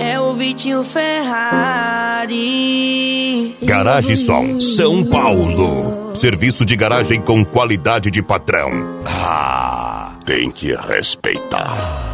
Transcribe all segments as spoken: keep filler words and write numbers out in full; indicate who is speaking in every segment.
Speaker 1: é o Vitinho Ferrari.
Speaker 2: Garage Som São Paulo. Serviço de garagem com qualidade de patrão. Ah, tem que respeitar.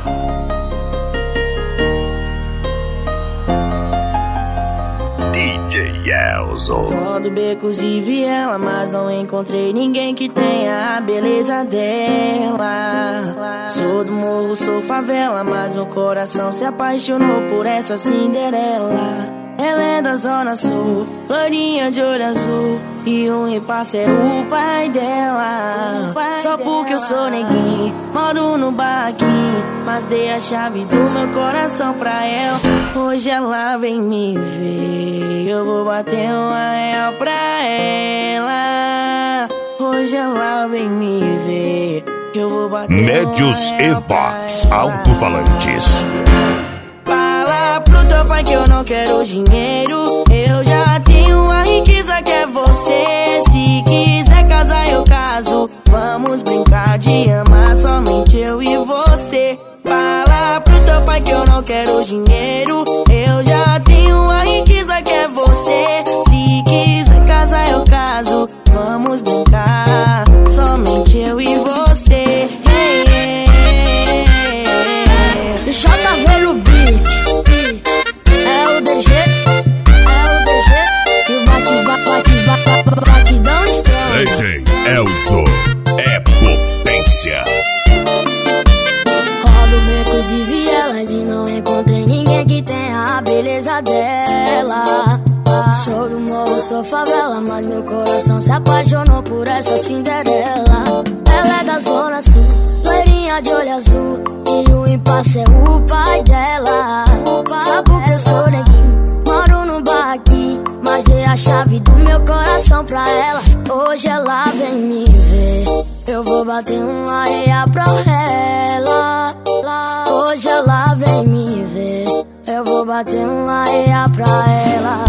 Speaker 2: D J Elzo.
Speaker 1: Rodo becos e viela, mas não encontrei ninguém que tenha a beleza dela. Sou do morro, sou favela, mas meu coração se apaixonou por essa Cinderela. Ela é da zona sul, loirinha de olho azul, e o impasse é o pai dela. Só porque eu sou neguinho, moro no barraquinho, mas dei a chave do meu coração pra ela. Hoje ela vem me ver, eu vou bater uma real pra ela. Hoje ela vem me ver, eu vou bater
Speaker 2: Médios
Speaker 1: uma real
Speaker 2: Evox Alto-Falantes.
Speaker 1: Fala pro teu pai que eu não quero dinheiro, eu já tenho a riqueza que é você. Se quiser casar eu caso, vamos brincar de amar somente eu e você. Fala pro teu pai que eu não quero dinheiro, eu já tenho a riqueza que é você. Se quiser casar eu caso, vamos brincar somente eu e você. Hey, hey, hey, hey.
Speaker 3: Deixa eu tá vendo o beat. É o D G, é o D G. E o bate, bate, bate, batidão estranho.
Speaker 2: D J Elzo é potência.
Speaker 3: Rodo becos e vielas e não encontrei ninguém que tenha a beleza dela. Sou do morro, sou favela, mas meu coração se apaixonou por essa Cinderela. Ela é da zona sul, loirinha de olho azul, e o impasse é o pai dela. Só porque eu sou neguinho, moro no barraquinho, mas dei a chave do meu coração pra ela. Hoje ela vem me ver, eu vou bater uma areia pra ela. Hoje ela vem me ver, eu vou bater uma areia pra ela.